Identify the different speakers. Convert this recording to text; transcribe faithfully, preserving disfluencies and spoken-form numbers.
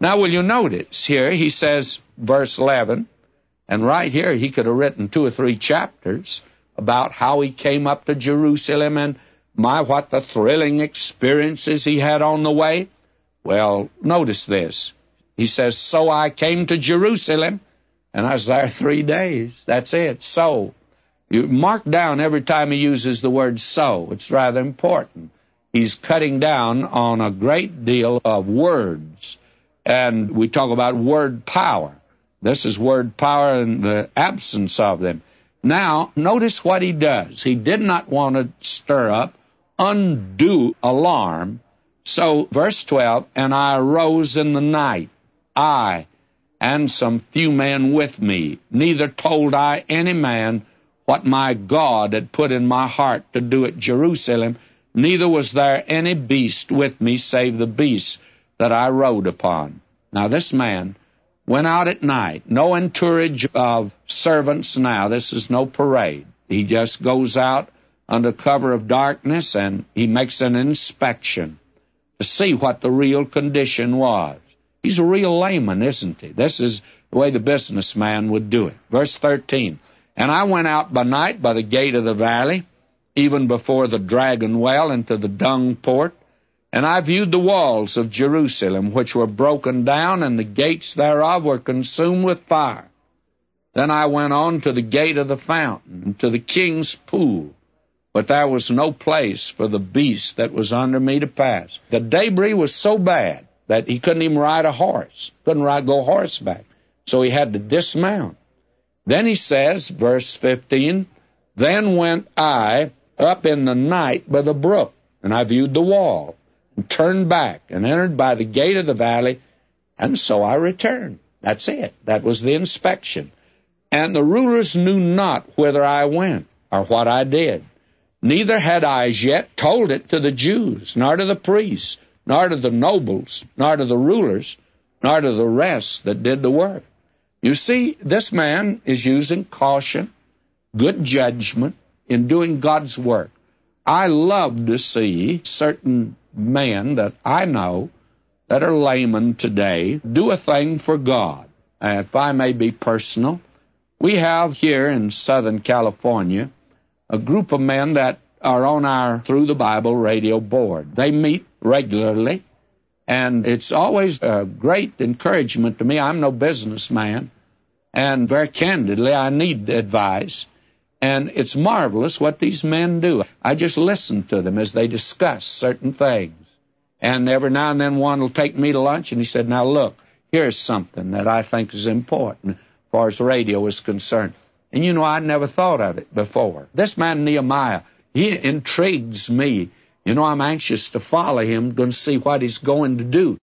Speaker 1: Now, will you notice here, he says, verse eleven, and right here he could have written two or three chapters about how he came up to Jerusalem and my, what the thrilling experiences he had on the way. Well, notice this. He says, so I came to Jerusalem, and I was there three days. That's it. So, you mark down every time he uses the word so. It's rather important. He's cutting down on a great deal of words. And we talk about word power. This is word power and the absence of them. Now, notice what he does. He did not want to stir up undue alarm. So, verse twelve, and I arose in the night, I and some few men with me. Neither told I any man what my God had put in my heart to do at Jerusalem, neither was there any beast with me save the beast that I rode upon. Now, this man went out at night, no entourage of servants now. This is no parade. He just goes out under cover of darkness, and he makes an inspection to see what the real condition was. He's a real layman, isn't he? This is the way the businessman would do it. Verse thirteen, and I went out by night by the gate of the valley, even before the dragon well, into the dung port, and I viewed the walls of Jerusalem, which were broken down, and the gates thereof were consumed with fire. Then I went on to the gate of the fountain, and to the king's pool, but there was no place for the beast that was under me to pass. The debris was so bad that he couldn't even ride a horse, couldn't ride, go horseback, so he had to dismount. Then he says, verse fifteen, then went I up in the night by the brook, and I viewed the wall, and turned back, and entered by the gate of the valley, and so I returned. That's it. That was the inspection. And the rulers knew not whither I went, or what I did. Neither had I as yet told it to the Jews, nor to the priests, nor to the nobles, nor to the rulers, nor to the rest that did the work. You see, this man is using caution, good judgment in doing God's work. I love to see certain men that I know that are laymen today do a thing for God. Uh, if I may be personal, we have here in Southern California a group of men that are on our Through the Bible radio board. They meet regularly, and it's always a great encouragement to me. I'm no businessman, and very candidly, I need advice. And it's marvelous what these men do. I just listen to them as they discuss certain things. And every now and then one will take me to lunch, and he said, now look, here's something that I think is important as far as radio is concerned. And you know, I never thought of it before. This man Nehemiah, he intrigues me. You know, I'm anxious to follow him, going to see what he's going to do.